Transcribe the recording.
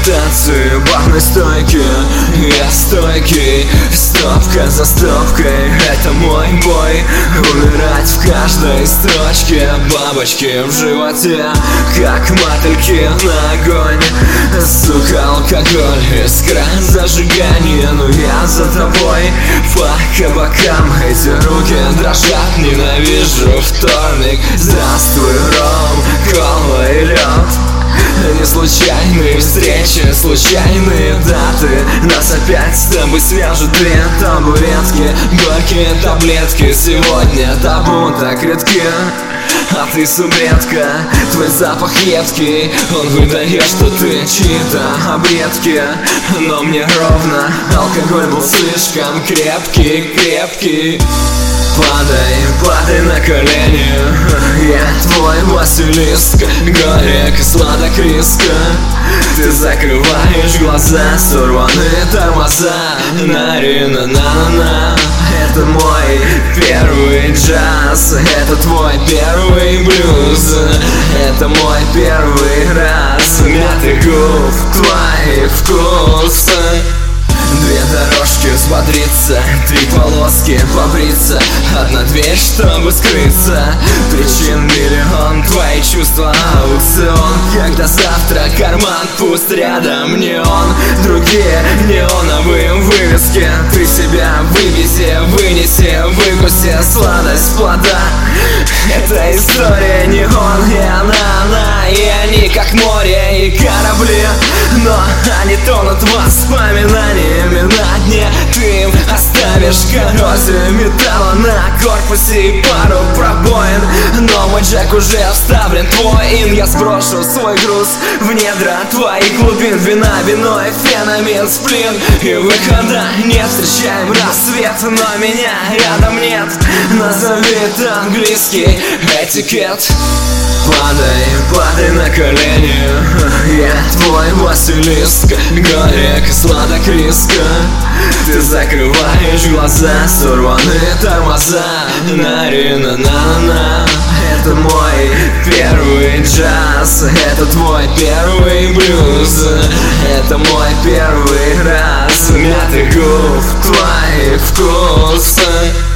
танцы барной стойки. Я стойкий, стопка за стопкой. Это мой бой, умирать в каждой строчке. Бабочки в животе, как мотыльки на огонь. Сука, алкоголь, искра зажигания. Но я за тобой по кабакам. Эти руки дрожат, ненавижу вторник. Здравствуй, ром, кола и лед. Не случайные встречи, случайные даты. Нас опять с тобой свяжут две табуретки. Горькие таблетки, сегодня табу так редки. А ты субредка, твой запах едкий. Он выдает, что ты чьи-то объедки. Но мне ровно, алкоголь был слишком крепкий. Падай, падай на колени. Я твой Василиск, горек и сладок риска. Ты закрываешь глаза, сорваны тормоза. На-ри-на-на-на. Это мой первый джаз, это твой первый блюз. Это мой первый раз. Мятый губ, твоих вкус. Две дорожки взбодриться, три полоски побриться. Одна дверь, чтобы скрыться. Причин миллион, твои чувства аукцион. Когда завтра карман пуст, рядом неон. Другие неоновые вывески. Ты себя вывези, вынеси, выкуси сладость плода. Это история не он, и она. И они как море и корабли. Но они тонут воспоминаниями на дне. Ты им оставишь коррозию металла на корпусе и пару пробоин. Но мой джек уже вставлен, твой ин. Я сброшу свой груз в недра твоих глубин. Вина, вино и феномен, сплин. И выхода нет, встречаем рассвет. Но меня рядом нет, назови это английский этикет. Падай, падай на колени. Я твой Василиск, горек и сладок риска. Ты закрываешь глаза, сорваны тормоза. На-ри-на-на-на. Это мой первый джаз, это твой первый блюз. Это мой первый раз. Мятый губ, твоих вкус.